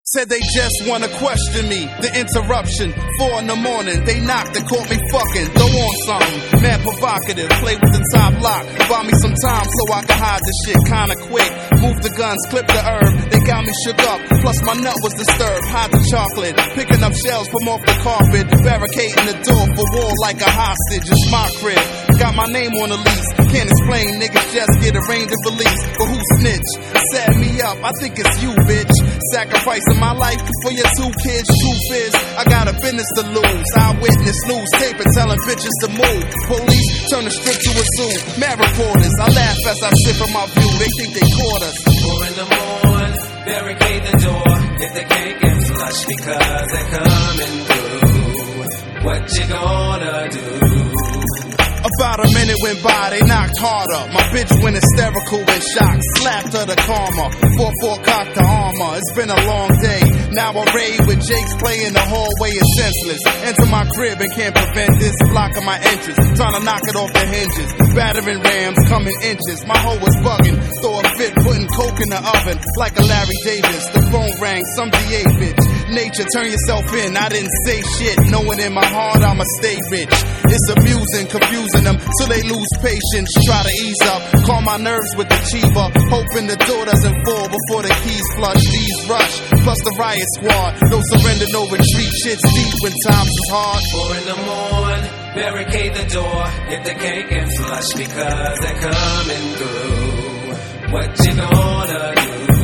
Said they just wanna question me. The interruption, 4 in the morning. They knocked and caught me fucking. Throw on something, mad provocative. Play with the top lock. Buy me some time so I can hide this shit kinda quick. Move the guns, clip the herb. They got me shook up. Plus my nut was disturbed. Hide the chocolate. Picking up shells from off the carpet. Barricading the door for war like a hostage. It's my crib. Got my name on the lease. Can't explain, niggas just get arraigned and released. But who snitch? Set me up. I think it's you, bitch. Sacrificing my life for your 2 kids. Truth is, I got a business to lose. Eyewitness newspaper telling bitches to move. Police turn the strip to a zoo. Mad reporters, I laugh as I sip in my view. They think they caught us. 4 in the morning, barricade the door. If they can't get flush because they're coming through, what you gonna do? About a minute went by, they knocked harder. My bitch went hysterical in shock. Slapped her the karma. 4-4 cocked the armor. It's been a long day. Now I raid with Jake's play in the hallway is senseless. Enter my crib and can't prevent this. Blocking my entrance. Trying to knock it off the hinges. Battering rams coming inches. My hoe was bugging. Throw a fit, putting coke in the oven. Like a Larry Davis. The phone rang, some DA bitch. Nature, turn yourself in. I didn't say shit. Knowing in my heart I'ma stay rich. It's amusing, confusing them till they lose patience. Try to ease up, calm my nerves with the chiba. Hoping the door doesn't fall before the keys flush. These rush, plus the riot squad. No surrender, no retreat. Shit's deep when times is hard. 4 in the morning, barricade the door. If they can't get flush because they're coming through, what you gonna do?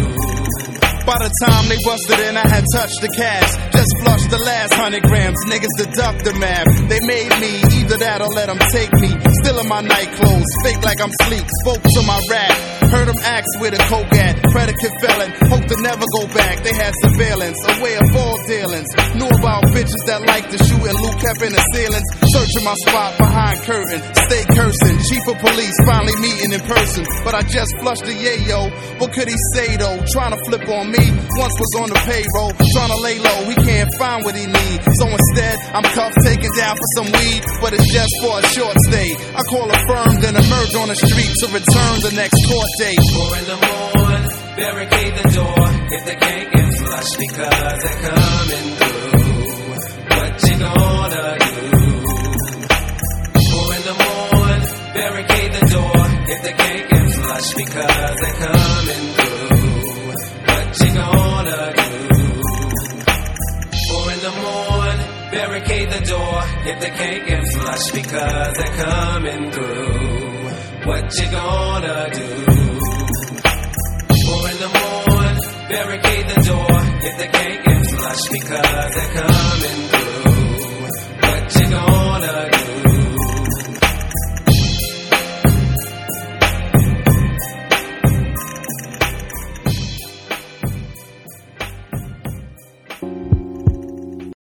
By the time they busted in, I had touched the cash. Just flushed the last 100 grams. Niggas deduct the math. They made me, either that or let them take me. Still in my night clothes, fake like I'm sleek. Spoke to my rap, heard them ask where the coke at. Predicate felon, hope to never go back. They had surveillance, aware of all dealings. Knew about bitches that like to shoot and loot kept in the ceilings. Searching my spot behind curtain, stay cursing. Chief of police finally meeting in person. But I just flushed the yayo. What could he say though? Trying to flip on me. Once was on the payroll, trying to lay low, he can't find what he needs. So instead, I'm cuffed, taken down for some weed, but it's just for a short stay. I call a firm, then emerge on the street to return the next court date. 4 in the morning, barricade the door. If they can't get flush because they're coming through, what you gonna do? 4 in the morning, barricade the door. If they can't get flush because they're coming through, what you gonna do? 4 in the morning, barricade the door. If they can't get flush because they're coming through, what you gonna do? 4 in the morning, barricade the door. If they can't get flush because they're coming through.